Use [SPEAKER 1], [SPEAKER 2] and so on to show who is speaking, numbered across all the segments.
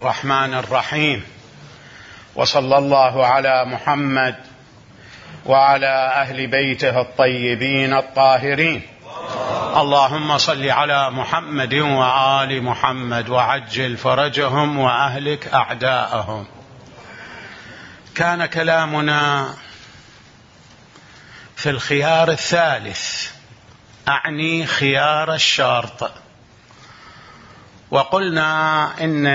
[SPEAKER 1] الرحمن الرحيم، وصلى الله على محمد وعلى أهل بيته الطيبين الطاهرين. اللهم صل على محمد وآل محمد وعجل فرجهم وأهلك أعداءهم. كان كلامنا في الخيار الثالث، أعني خيار الشرط، وقلنا إن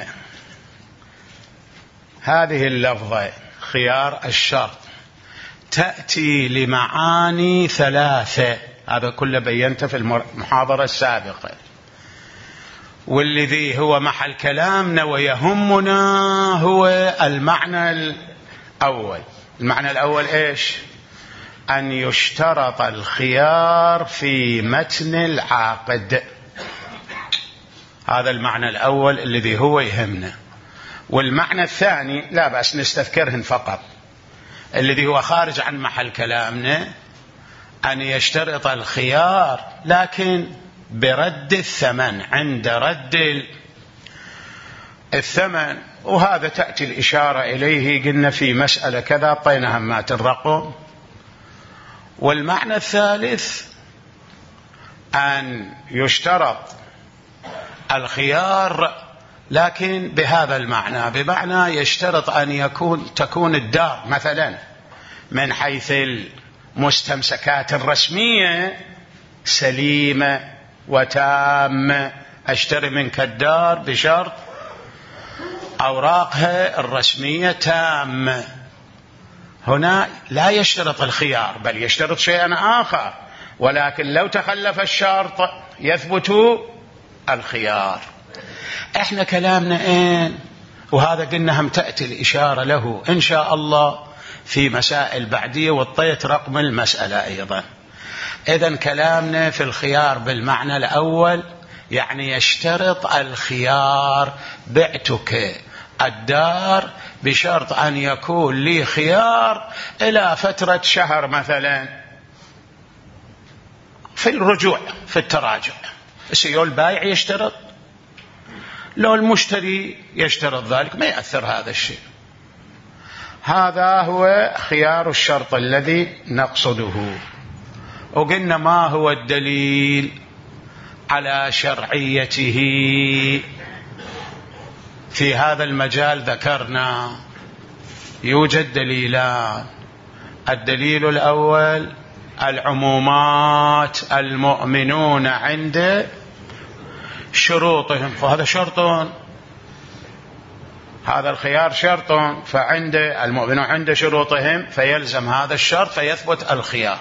[SPEAKER 1] هذه اللفظة خيار الشرط تأتي لمعاني ثلاثة، هذا كله بينته في المحاضرة السابقة، والذي هو محل كلامنا ويهمنا هو المعنى الأول. المعنى الأول إيش؟ أن يشترط الخيار في متن العقد. هذا المعنى الأول الذي هو يهمنا. والمعنى الثاني لا بأس نستذكرهن فقط، الذي هو خارج عن محل كلامنا، أن يشترط الخيار لكن برد الثمن، عند رد الثمن، وهذا تأتي الإشارة إليه، قلنا في مسألة كذا أعطينا همات الرقم. والمعنى الثالث أن يشترط الخيار لكن بهذا المعنى، بمعنى يشترط أن تكون الدار مثلا من حيث المستمسكات الرسمية سليمة وتامة، أشتري منك الدار بشرط أوراقها الرسمية تامة. هنا لا يشترط الخيار، بل يشترط شيئا آخر، ولكن لو تخلف الشرط يثبت الخيار. احنا كلامنا اين؟ وهذا قلنا هم تأتي الإشارة له إن شاء الله في مسائل بعدية، والطيت رقم المسألة أيضا. إذن كلامنا في الخيار بالمعنى الأول، يعني يشترط الخيار، بعتك الدار بشرط أن يكون لي خيار إلى فترة شهر مثلا في الرجوع في التراجع. السيول البائع يشترط، لو المشتري يشترط ذلك ما يأثر هذا الشيء. هذا هو خيار الشرط الذي نقصده. وقلنا ما هو الدليل على شرعيته في هذا المجال؟ ذكرنا يوجد دليلان. الدليل الأول العمومات، المؤمنون عند شروطهم، فهذا شرط، هذا الخيار شرط، فعند المؤمنون عند شروطهم فيلزم هذا الشرط فيثبت الخيار.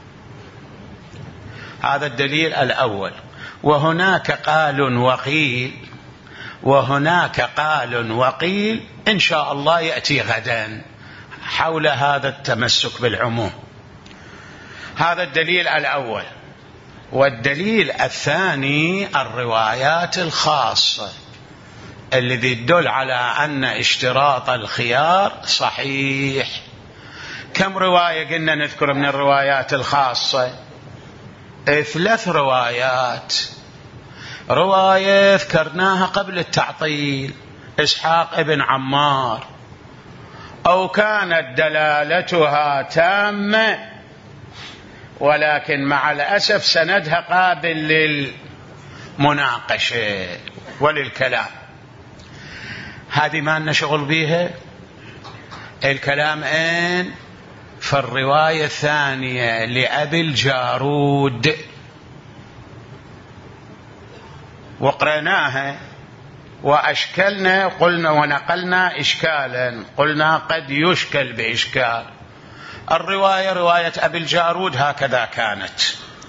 [SPEAKER 1] هذا الدليل الأول. وهناك قال وقيل، وهناك قال وقيل إن شاء الله يأتي غدا حول هذا التمسك بالعموم. هذا الدليل الأول. والدليل الثاني الروايات الخاصة الذي يدل على أن اشتراط الخيار صحيح. كم رواية قلنا نذكر من الروايات الخاصة؟ 3 روايات. رواية ذكرناها قبل التعطيل، إسحاق ابن عمار، أو كانت دلالتها تامة ولكن مع الأسف سندها قابل للمناقشة وللكلام. هذه ما لنا شغل بيها. الكلام إن في الرواية الثانية لأبي الجارود، وقرأناها وأشكلنا، قلنا ونقلنا إشكالا، قلنا قد يشكل بإشكال. الرواية رواية أبي الجارود هكذا كانت.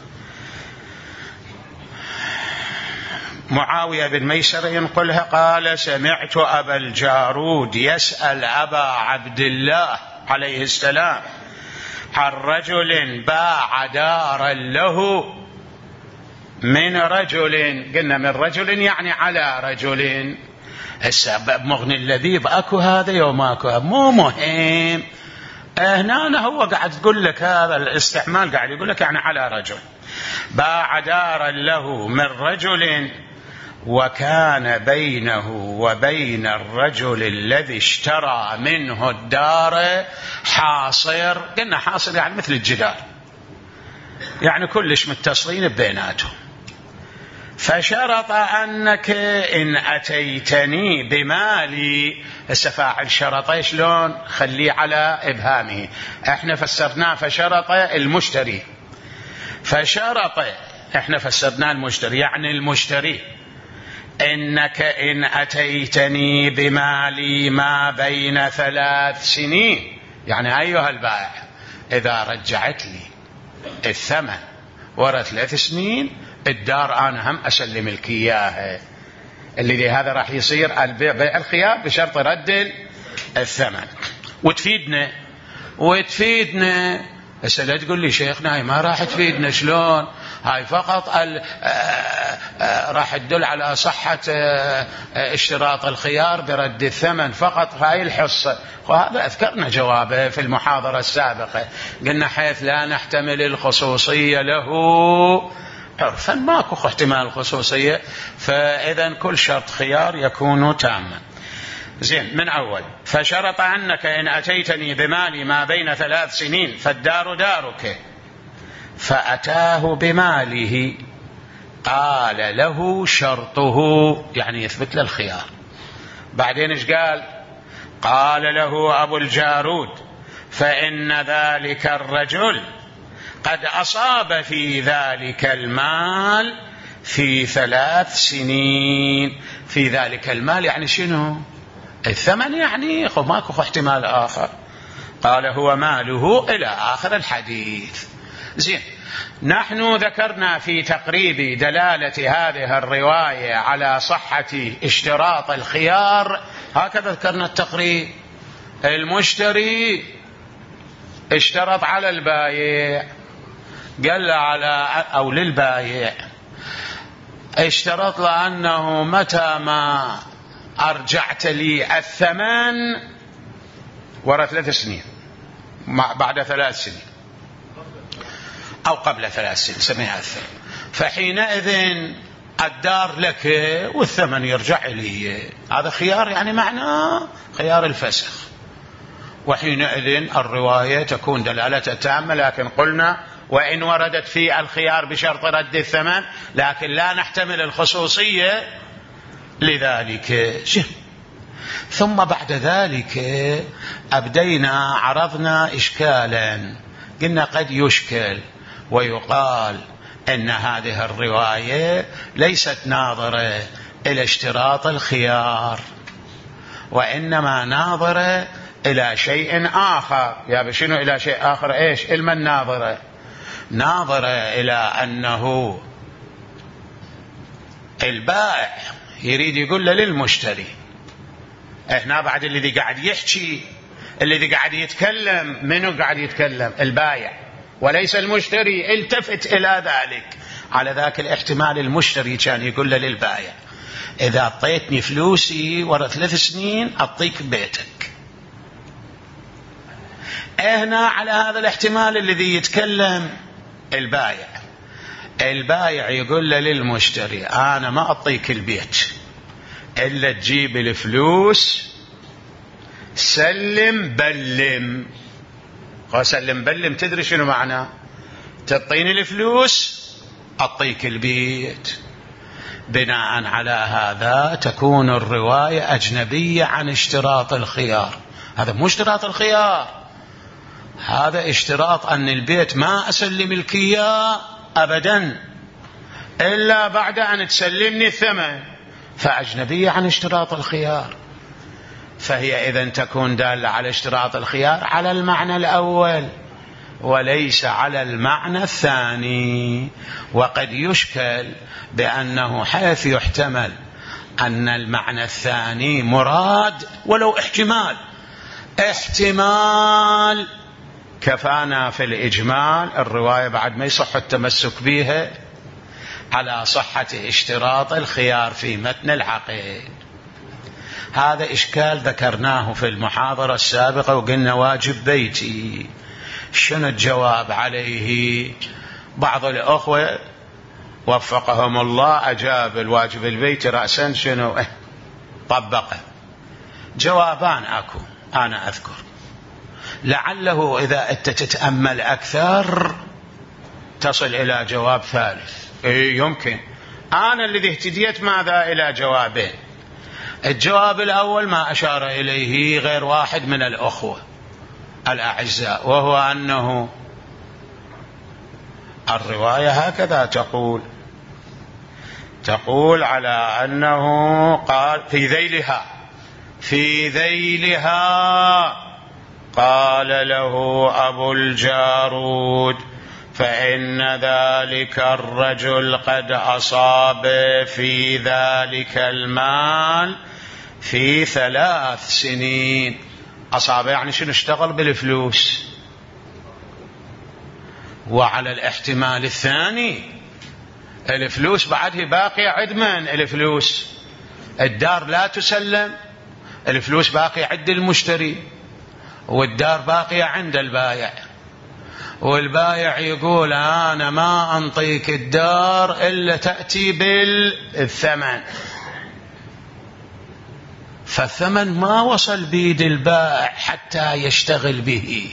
[SPEAKER 1] معاوية بن ميسر ينقلها قال: سمعت أبا الجارود يسأل أبا عبد الله عليه السلام عن رجل باع دارا له من رجل. قلنا من رجل يعني على رجل. السبب مغني اللذيذ، أكو هذا يوم أكو، مو مهم. هنا هو قاعد تقول لك هذا الاستعمال، قاعد يقول لك يعني على رجل. باع دارا له من رجل وكان بينه وبين الرجل الذي اشترى منه الدار حاصر. قلنا حاصر يعني مثل الجدار، يعني كلش متصلين بيناتهم. فشرط أنك إن أتيتني بمالي، السفاعل شرط شلون؟ خليه على إبهامه، احنا فسرناه فشرط المشتري، فشرط احنا فسرناه المشتري يعني المشتري إنك إن أتيتني بمالي ما بين 3 سنين، يعني أيها البائع إذا رجعت لي الثمن ورا 3 سنين الدار أنا هم أسلم لك إياها. اللي هذا راح يصير البيع الخيار بشرط رد الثمن. وتفيدنا هسه لا تقول لي شيخنا هاي ما راح تفيدنا، شلون هاي فقط راح تدل على صحة اشتراط الخيار برد الثمن فقط هاي الحصة. وهذا أذكرنا جوابه في المحاضرة السابقة، قلنا حيث لا نحتمل الخصوصية له عرفا ماكو احتمال الخصوصية، فإذا كل شرط خيار يكون تاما. زين، من أول فشرط أنك إن أتيتني بمالي ما بين 3 سنين فالدار دارك، فأتاه بماله قال له شرطه، يعني يثبت له الخيار. بعدين ايش قال؟ قال له أبو الجارود فإن ذلك الرجل قد أصاب في ذلك المال في 3 سنين. في ذلك المال يعني شنو؟ الثمن، يعني ماكو احتمال آخر. قال هو ماله إلى آخر الحديث. زين، نحن ذكرنا في تقريب دلالة هذه الرواية على صحة اشتراط الخيار، هكذا ذكرنا التقريب. المشتري اشترط على البايع، قال على أو للبايع اشترط له أنه متى ما أرجعت لي الثمن وراء 3 سنين، بعد 3 سنين أو قبل 3 سنين سميها الثمن، فحينئذ الدار لك والثمن يرجع لي. هذا خيار، يعني معناه خيار الفسخ. وحينئذ الرواية تكون دلالتها تامة. لكن قلنا وإن وردت في الخيار بشرط رد الثمن، لكن لا نحتمل الخصوصية لذلك. ثم بعد ذلك أبدينا عرضنا إشكالا، قلنا قد يشكل ويقال إن هذه الرواية ليست ناظرة إلى اشتراط الخيار، وإنما ناظرة إلى شيء آخر. يا بشنو إلى شيء آخر؟ إيش علم الناظرة؟ ناظرة إلى أنه البائع يريد يقول للمشتري، احنا بعد الذي قاعد يحكي، الذي قاعد يتكلم، منو قاعد يتكلم؟ البائع وليس المشتري. التفت إلى ذلك. على ذاك الاحتمال المشتري كان يقول للبائع إذا أعطيتني فلوسي ورا 3 سنين أعطيك بيتك. هنا على هذا الاحتمال الذي يتكلم البائع يقول للمشتري أنا ما أعطيك البيت إلا تجيب الفلوس سلم بلم. سلم بلم تدري شنو معنى؟ تعطيني الفلوس أعطيك البيت. بناء على هذا تكون الرواية أجنبية عن اشتراط الخيار. هذا مو اشتراط الخيار، هذا اشتراط أن البيت ما أسلم لك إياه أبدا إلا بعد أن تسلمني الثمن، فأجنبية عن اشتراط الخيار. فهي إذن تكون دالة على اشتراط الخيار على المعنى الأول وليس على المعنى الثاني. وقد يشكل بأنه حيث يحتمل أن المعنى الثاني مراد ولو احتمال كفانا في الإجمال الرواية بعد ما يصح التمسك بها على صحة اشتراط الخيار في متن العقد. هذا إشكال ذكرناه في المحاضرة السابقة وقلنا واجب بيتي. شنو الجواب عليه؟ بعض الأخوة وفقهم الله أجاب الواجب البيتي رأسا شنو طبقه. جوابان أكو أنا أذكر، لعله إذا أنت تتأمل أكثر تصل إلى جواب ثالث. يمكن أنا الذي اهتديت ماذا إلى جوابين. الجواب الأول ما أشار إليه غير واحد من الأخوة الأعزاء، وهو أنه الرواية هكذا تقول على أنه قال في ذيلها قال له أبو الجارود فإن ذلك الرجل قد أصاب في ذلك المال في 3 سنين. أصاب يعني شنو؟ اشتغل بالفلوس. وعلى الاحتمال الثاني الفلوس بعده باقية عند من؟ الفلوس الدار لا تسلم، الفلوس باقية عند المشتري، والدار باقية عند البائع، والبائع يقول أنا ما أنطيك الدار إلا تأتي بالثمن، فالثمن ما وصل بيد البائع حتى يشتغل به.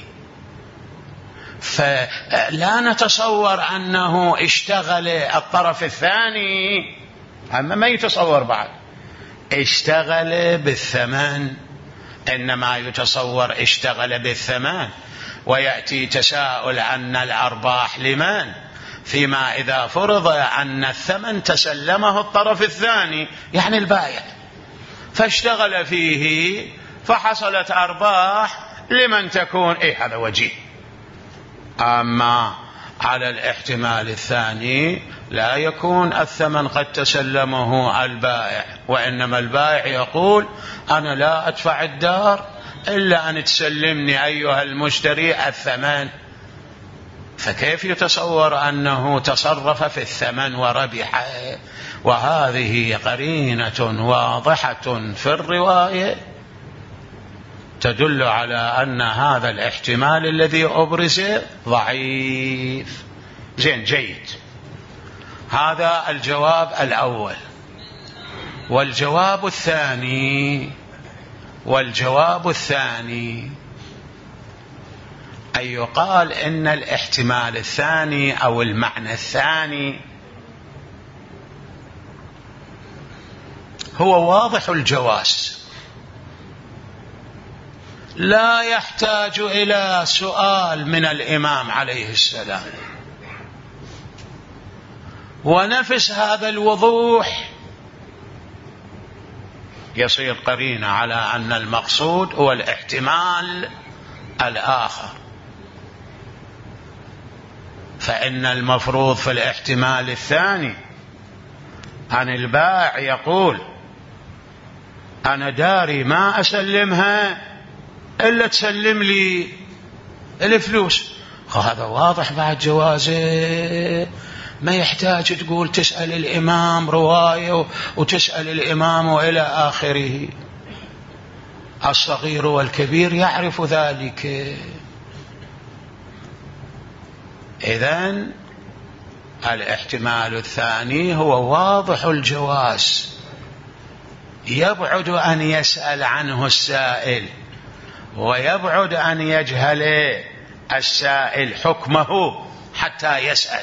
[SPEAKER 1] فلا نتصور أنه اشتغل الطرف الثاني، أما ما يتصور بعد اشتغل بالثمن، إنما يتصور اشتغل بالثمن. ويأتي تساؤل أن الأرباح لمن؟ فيما إذا فرض أن الثمن تسلمه الطرف الثاني يعني البائع، فاشتغل فيه فحصلت أرباح لمن تكون؟ هذا وجيه. أما على الاحتمال الثاني لا يكون الثمن قد تسلمه البائع، وإنما البائع يقول أنا لا أدفع الدار إلا أن تسلمني أيها المشتري الثمن. فكيف يتصور أنه تصرف في الثمن وربح؟ وهذه قرينة واضحة في الرواية تدل على أن هذا الاحتمال الذي أبرز ضعيف. زين، جيد. هذا الجواب الأول. والجواب الثاني أن يقال إن الاحتمال الثاني أو المعنى الثاني هو واضح الجواز، لا يحتاج إلى سؤال من الإمام عليه السلام، ونفس هذا الوضوح يصير قرينة على أن المقصود هو الاحتمال الآخر. فإن المفروض في الاحتمال الثاني أن البائع يقول أنا داري ما أسلمها إلا تسلم لي الفلوس. هذا واضح بعد جوازه، ما يحتاج تقول تسأل الإمام رواية وتسأل الإمام وإلى آخره. الصغير والكبير يعرف ذلك. إذن الاحتمال الثاني هو واضح الجواز، يبعد أن يسأل عنه السائل، ويبعد أن يجهل السائل حكمه حتى يسأل.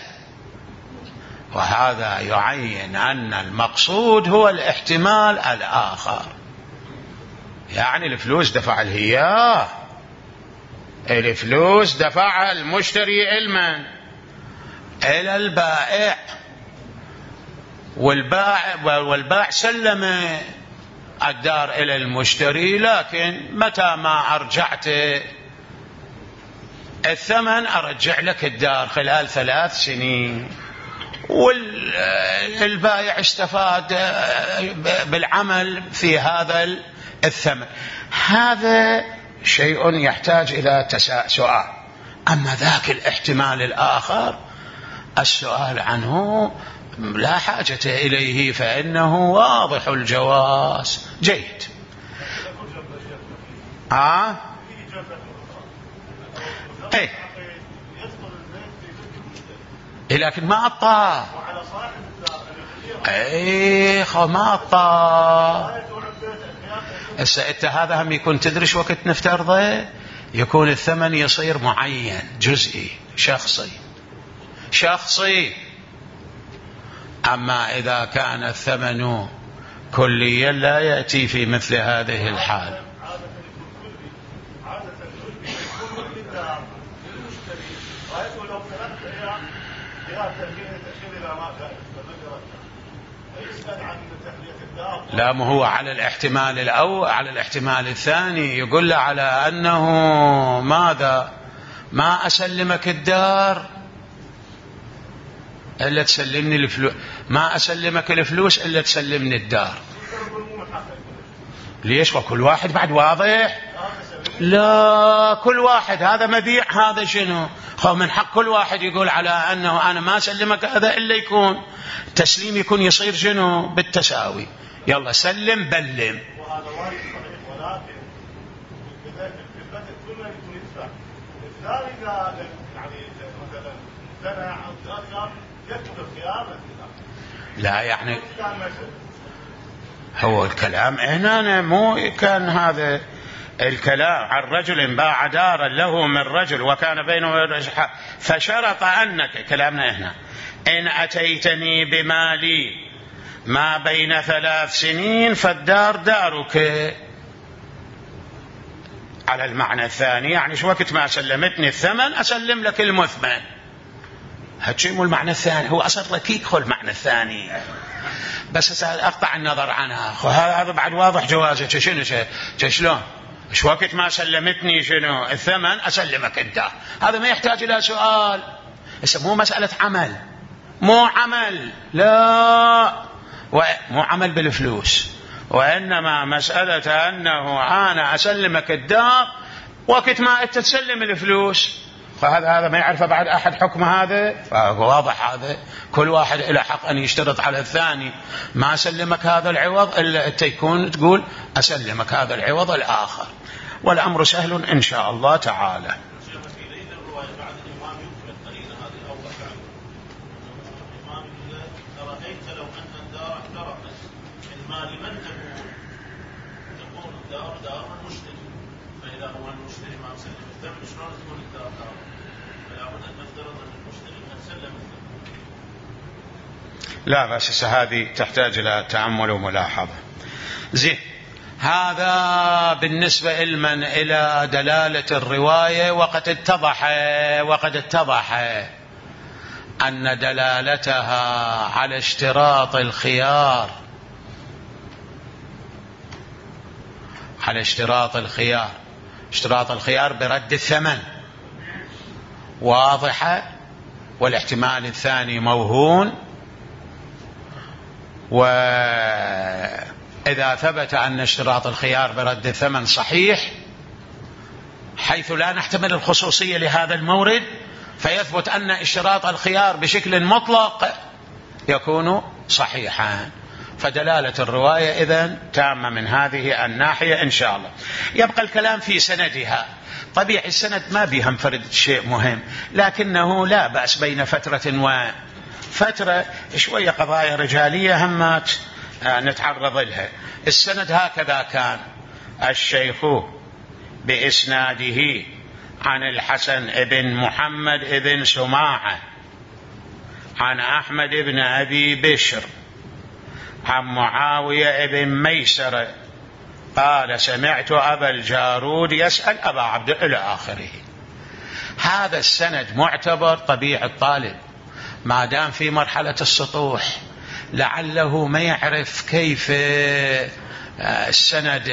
[SPEAKER 1] وهذا يعين أن المقصود هو الاحتمال الآخر. يعني الفلوس دفع الهياه، الفلوس دفعها المشتري علما إلى البائع، والبائع سلم الدار إلى المشتري، لكن متى ما أرجعت الثمن أرجع لك الدار خلال 3 سنين. والبائع استفاد بالعمل في هذا الثمن. هذا شيء يحتاج إلى سؤال. أما ذاك الاحتمال الآخر السؤال عنه لا حاجة إليه، فإنه واضح الجواز. جيد. لكن ما أعطاه اي ما الطار. هسه انت هذا هم يكون تدرش وقت نفترضه يكون الثمن يصير معين جزئي شخصي. اما اذا كان الثمن كليا لا يأتي في مثل هذه الحال. لا، ما هو على الاحتمال الأول، على الاحتمال الثاني يقول له على أنه ماذا؟ ما أسلمك الدار إلا تسلمني الفلوس، ما أسلمك الفلوس إلا تسلمني الدار. ليش؟ وكل واحد بعد واضح. لا، كل واحد هذا مبيع، هذا شنو؟ من حق كل واحد يقول على أنه أنا ما أسلمك هذا إلا يكون تسليم، يكون يصير شنو؟ بالتساوي. يلا سلم بلم.
[SPEAKER 2] وهذا واجب صحيح، ولكن بالبدء كله يكون يدفع. الثاني إذا يعني مثلا سنة أو 3 أيام يكتب الخيار.
[SPEAKER 1] لا يعني هو الكلام هنا مو كان هذا الكلام عن رجل باع دارا له من رجل وكان بينه وبين فشرط أنك، كلامنا هنا، إن أتيتني بمالي ما بين 3 سنين فالدار دارك، على المعنى الثاني يعني شو وقت ما سلمتني الثمن أسلم لك المثمن. هاتشي مو المعنى الثاني، هو أصلا ركيك خل المعنى الثاني، بس أقطع النظر عنها. هذا بعد واضح جوازه. شلون شو وقت ما سلمتني شنو الثمن أسلمك الدار. هذا ما يحتاج إلى سؤال. مو مسألة عمل، مو عمل، لا، مو عمل بالفلوس، وإنما مسألة أنه أنا أسلمك الدار وقت ما أنت تسلم الفلوس. فهذا ما يعرف بعد أحد حكم هذا. فواضح هذا كل واحد له حق أن يشترط على الثاني ما أسلمك هذا العوض إلا أنت يكون تقول أسلمك هذا العوض الآخر، والأمر سهل إن شاء الله تعالى. لا بس هذه تحتاج إلى تأمل وملاحظة. زين، هذا بالنسبة إلى دلالة الرواية. وقد اتضح أن دلالتها على اشتراط الخيار، اشتراط الخيار برد الثمن واضحة، والاحتمال الثاني موهون. وإذا ثبت أن اشتراط الخيار برد الثمن صحيح حيث لا نحتمل الخصوصية لهذا المورد، فيثبت أن اشتراط الخيار بشكل مطلق يكون صحيحا. فدلالة الرواية إذن تامة من هذه الناحية إن شاء الله. يبقى الكلام في سندها. طبيعي السند ما بيهم فرد شيء مهم، لكنه لا بأس بين فترة وفترة شوية قضايا رجالية همات نتعرض لها. السند هكذا كان: الشيخ بإسناده عن الحسن بن محمد بن سماعة عن أحمد بن أبي بشر عن معاوية بن ميسر قال: سمعت أبا الجارود يسأل أبا عبد إلى آخره. هذا السند معتبر. طبيعي الطالب ما دام في مرحلة السطوح لعله ما يعرف كيف السند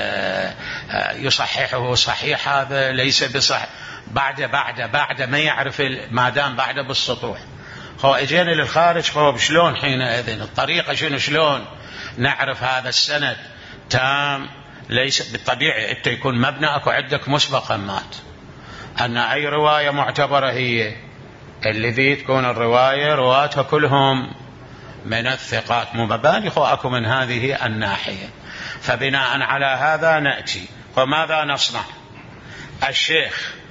[SPEAKER 1] يصححه صحيح، هذا ليس بصح، بعد ما يعرف، ما دام بعد بالسطوح. هو اجينا للخارج، هو شلون حينئذ الطريقة شلون نعرف هذا السند تام؟ ليس بالطبيعي انت يكون مبنى اكو عندك مسبقا مات ان اي رواية معتبرة هي الذي تكون الرواية رواتها كلهم من الثقات، مو مبالغ اكو من هذه الناحية. فبناء على هذا نأتي وماذا نصنع؟ الشيخ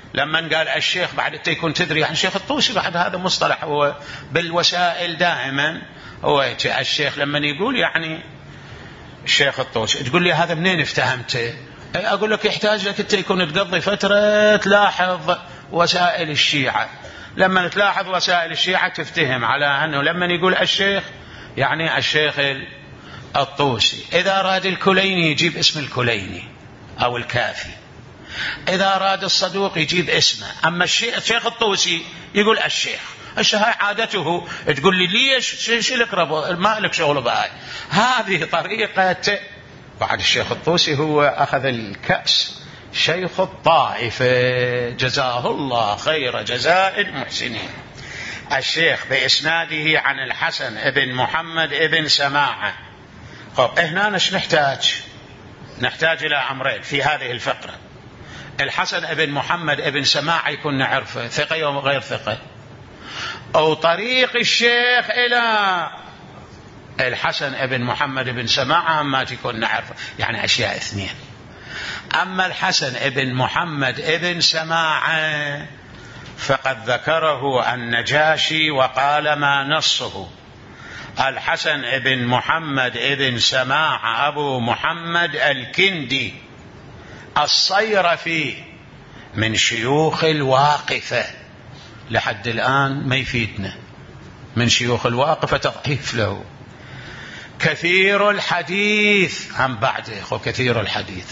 [SPEAKER 1] لما قال الشيخ بعد يكون تدري عن الشيخ الطوسي، بعد هذا مصطلح هو بالوسائل دائما هو الشيخ لما يقول يعني الشيخ الطوسي، تقول لي هذا منين افتهمته؟ أقول لك يحتاج لك أنت يكون تقضي فترة تلاحظ وسائل الشيعة. لما تلاحظ وسائل الشيعة تفتهم على أنه لما يقول الشيخ يعني الشيخ الطوسي. إذا أراد الكليني يجيب اسم الكليني أو الكافي، إذا أراد الصدوق يجيب اسمه. أما الشيخ الطوسي يقول الشيخ. هاي عادته. تقول لي ليش لك ربو ما لك شغل بهاي؟ هذه طريقة. بعد الشيخ الطوسي هو أخذ الكأس شيخ الطائفة جزاه الله خير جزاء المحسنين. الشيخ بإسناده عن الحسن ابن محمد ابن سماعة. طب هنا نش نحتاج إلى أمرين في هذه الفقرة. الحسن ابن محمد ابن سماعة يكون نعرفه ثقة أو غير ثقة، أو طريق الشيخ إلى الحسن ابن محمد ابن سماعة ما تكون نعرفه، يعني أشياء اثنين. أما الحسن ابن محمد ابن سماعة فقد ذكره النجاشي وقال ما نصه. الحسن ابن محمد ابن سماعة أبو محمد الكندي الصيرفي من شيوخ الواقفة، لحد الآن ما يفيدنا من شيوخ الواقفة تضعيف له. كثير الحديث عن بعده، كثير الحديث.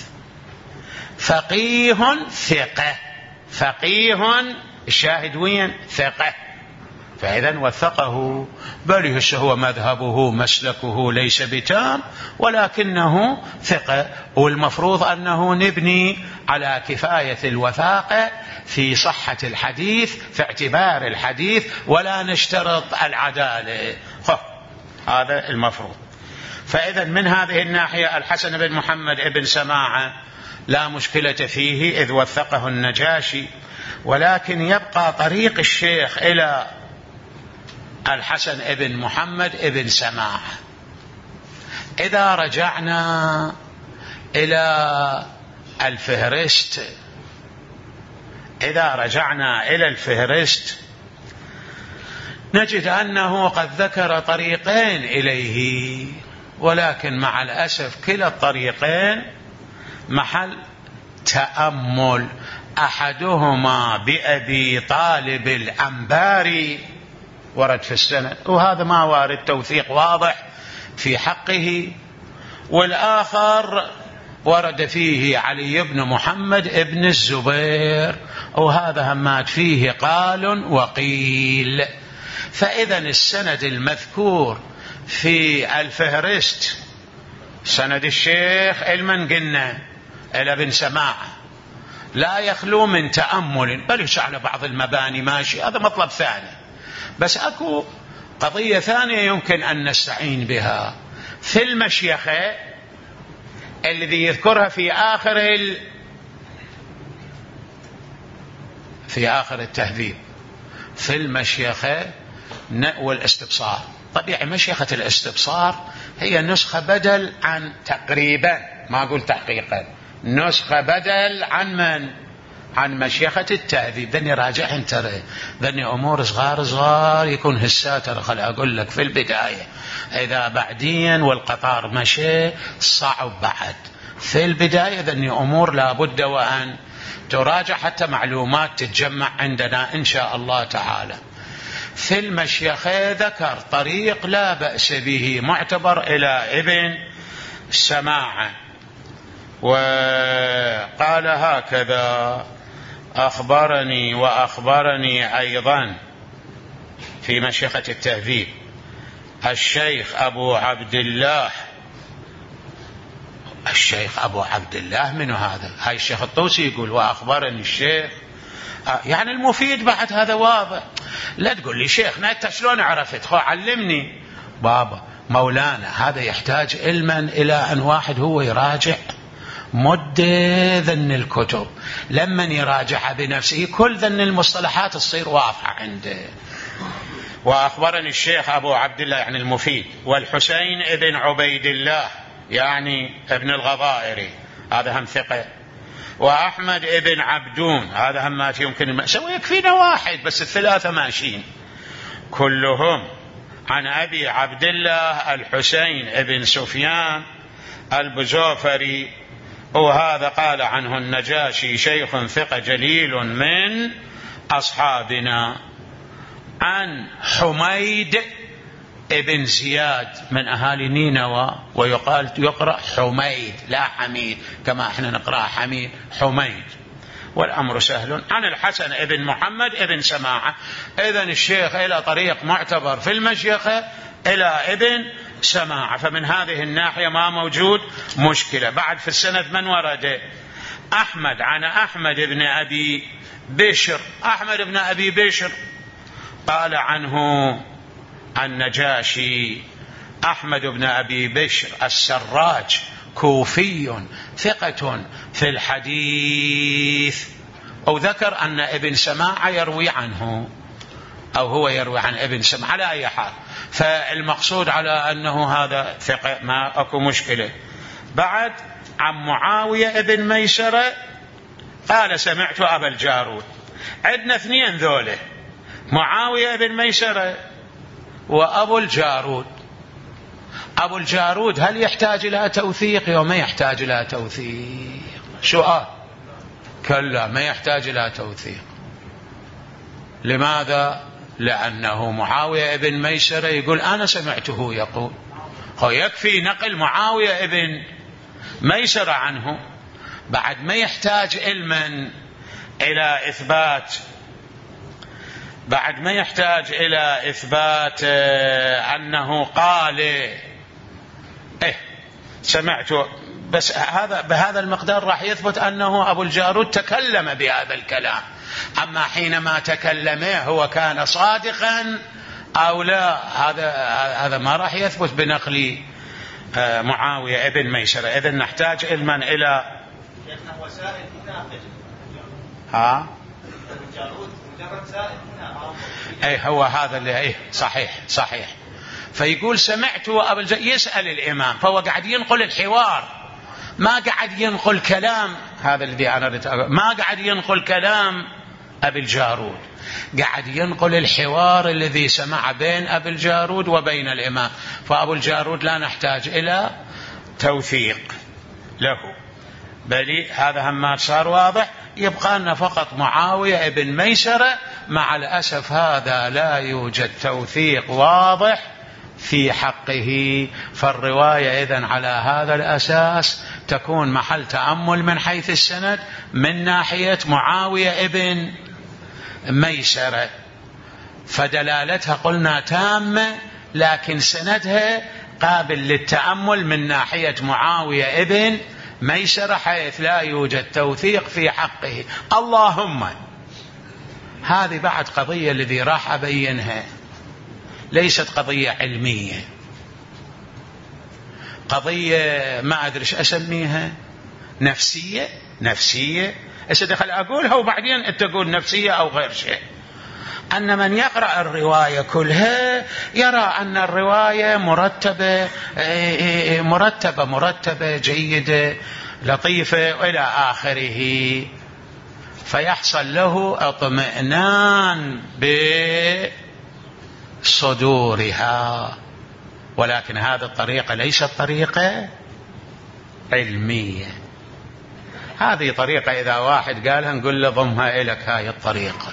[SPEAKER 1] فقيه ثقة، فقيه الشاهد وين ثقة، فإذا وثقه. بل هو مذهبه مسلكه ليس بتام ولكنه ثقة، والمفروض أنه نبني على كفاية الوثاقة في صحة الحديث في اعتبار الحديث ولا نشترط العدالة. هذا المفروض. فإذا من هذه الناحية الحسن بن محمد بن سماعة لا مشكلة فيه إذ وثقه النجاشي، ولكن يبقى طريق الشيخ إلى الحسن بن محمد بن سماعة. إذا رجعنا إلى الفهرست، نجد أنه قد ذكر طريقين إليه، ولكن مع الأسف كلا الطريقين محل تأمل. أحدهما بأبي طالب الأنباري ورد في السند، وهذا ما وارد توثيق واضح في حقه، والآخر ورد فيه علي بن محمد ابن الزبير، وهذا همات فيه قال وقيل. فإذا السند المذكور في الفهرست سند الشيخ المن قلنا إلى ابن سماعة لا يخلو من تأمل، بل على بعض المباني ماشي، هذا مطلب ثاني. بس أكو قضية ثانية يمكن أن نستعين بها في المشيخة الذي يذكرها في آخر التهذيب، في المشيخة والاستبصار. طبيعي مشيخة الاستبصار هي نسخة بدل عن تقريبا، ما أقول تحقيقا، نسخة بدل عن من؟ عن مشيخة التهذيب. ذني راجعهم ترى، ذني أمور صغار يكون هساتر. خل أقول لك في البداية إذا بعدين والقطار مشي صعب بعد. في البداية ذني أمور لابد وأن تراجع حتى معلومات تتجمع عندنا إن شاء الله تعالى. في المشيخة ذكر طريق لا بأس به معتبر إلى ابن سماعة، وقال هكذا: أخبرني وأخبرني أيضا في مشيخة التهذيب الشيخ أبو عبد الله. الشيخ أبو عبد الله منه هذا؟ هاي الشيخ الطوسي يقول وأخبرني الشيخ، يعني المفيد بعد هذا واضح. لا تقول لي شيخنا أنت شلون عرفت؟ خو علمني بابا مولانا. هذا يحتاج علما إلى أن واحد هو يراجع مدة ذن الكتب، لما يراجعها بنفسه كل ذن المصطلحات تصير واضحة عنده. وأخبرني الشيخ أبو عبد الله يعني المفيد، والحسين ابن عبيد الله يعني ابن الغضائري، هذا هم ثقة. وأحمد ابن عبدون، هذا همات يمكن سوى يكفينا واحد بس الثلاثة ماشيين، كلهم عن أبي عبد الله الحسين ابن سفيان البزوفري، وهذا قال عنه النجاشي شيخ ثقة جليل من أصحابنا. عن حميد ابن زياد من أهالي نينوى، ويقال يقرأ حميد لا حميد كما احنا نقرأ حميد، حميد والأمر سهل. عن الحسن ابن محمد ابن سماعة. إذن الشيخ إلى طريق معتبر في المشيخة إلى ابن سماعة، فمن هذه الناحية ما موجود مشكلة. بعد في السند من ورد؟ أحمد عن أحمد بن أبي بشر. أحمد بن أبي بشر قال عنه النجاشي أحمد بن أبي بشر السراج كوفي ثقة في الحديث، أو ذكر أن ابن سماعة يروي عنه أو هو يروي عن ابن سماعة، على أي حال فالمقصود على أنه هذا ثقة ما أكو مشكلة. بعد عن معاوية ابن ميسرة قال سمعت أبا الجارود. عندنا اثنين ذوله، معاوية ابن ميسرة وأبو الجارود. أبو الجارود هل يحتاج إلى توثيق أو ما يحتاج إلى توثيق؟ سؤال. كلا ما يحتاج إلى توثيق. لماذا؟ لأنه معاوية ابن ميسرة يقول أنا سمعته يقول، هو يكفي نقل معاوية ابن ميسرة عنه، بعد ما يحتاج علما إلى إثبات، بعد ما يحتاج إلى إثبات أنه قال سمعته، بس هذا بهذا المقدار راح يثبت أنه أبو الجارود تكلم بهذا الكلام. أما حينما تكلمه هو كان صادقا أو لا، هذا ما راح يثبت بنقل معاوية ابن ميسرة. إذن نحتاج علما إلى
[SPEAKER 3] وسائل مناقض.
[SPEAKER 1] الجارود مجرد سائل مناقض. هو هذا اللي صحيح. فيقول سمعت أبو الجارود يسأل الإمام، فهو قاعد ينقل الحوار، ما قاعد ينقل كلام. هذا الذي أنا ما قاعد ينقل كلام أبي الجارود، قاعد ينقل الحوار الذي سمع بين أبي الجارود وبين الإمام. فأبو الجارود لا نحتاج إلى توثيق له، بل هذا هم صار واضح. يبقى لنا فقط معاوية ابن ميسرة، مع الأسف هذا لا يوجد توثيق واضح في حقه، فالرواية إذن على هذا الأساس تكون محل تأمل من حيث السند من ناحية معاوية ابن ميسرة، فدلالتها قلنا تامة، لكن سندها قابل للتأمل من ناحية معاوية ابن ميسرة، حيث لا يوجد توثيق في حقه. اللهم هذه بعد قضية الذي راح أبينها ليست قضية علمية، قضية ما أدري ايش أسميها، نفسية. أدخل أقولها وبعدين أنت تقول نفسية أو غير شيء. أن من يقرأ الرواية كلها يرى أن الرواية مرتبة جيدة لطيفة إلى آخره، فيحصل له اطمئنان بصدورها. ولكن هذه الطريقة ليست طريقة علمية، هذه طريقة إذا واحد قالها نقول له ضمها إليك هاي الطريقة،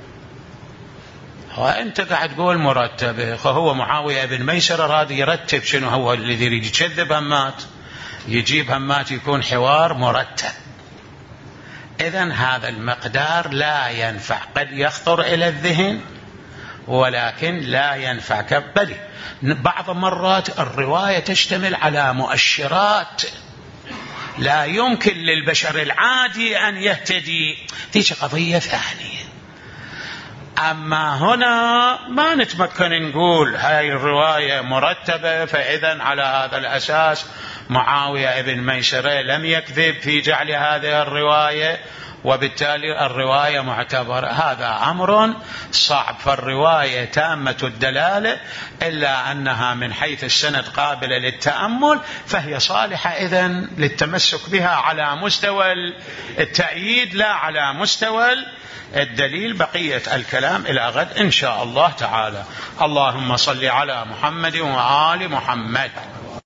[SPEAKER 1] وأنت قاعد تقول مرتبة. فهو معاوية بن ميسرة راد يرتب شنو هو الذي يريد يكذب همات، يجيب همات يكون حوار مرتب. إذن هذا المقدار لا ينفع، قد يخطر إلى الذهن ولكن لا ينفع. بل بعض مرات الرواية تشتمل على مؤشرات لا يمكن للبشر العادي أن يهتدي، تيجي قضية ثانية. أما هنا ما نتمكن نقول هاي الرواية مرتبة، فإذن على هذا الأساس معاوية ابن ميسرة لم يكذب في جعل هذه الرواية وبالتالي الرواية معتبرة. هذا أمر صعب. فالرواية تامة الدلالة إلا أنها من حيث السند قابلة للتأمل، فهي صالحة إذن للتمسك بها على مستوى التأييد لا على مستوى الدليل. بقية الكلام إلى غد إن شاء الله تعالى. اللهم صل على محمد وآل محمد.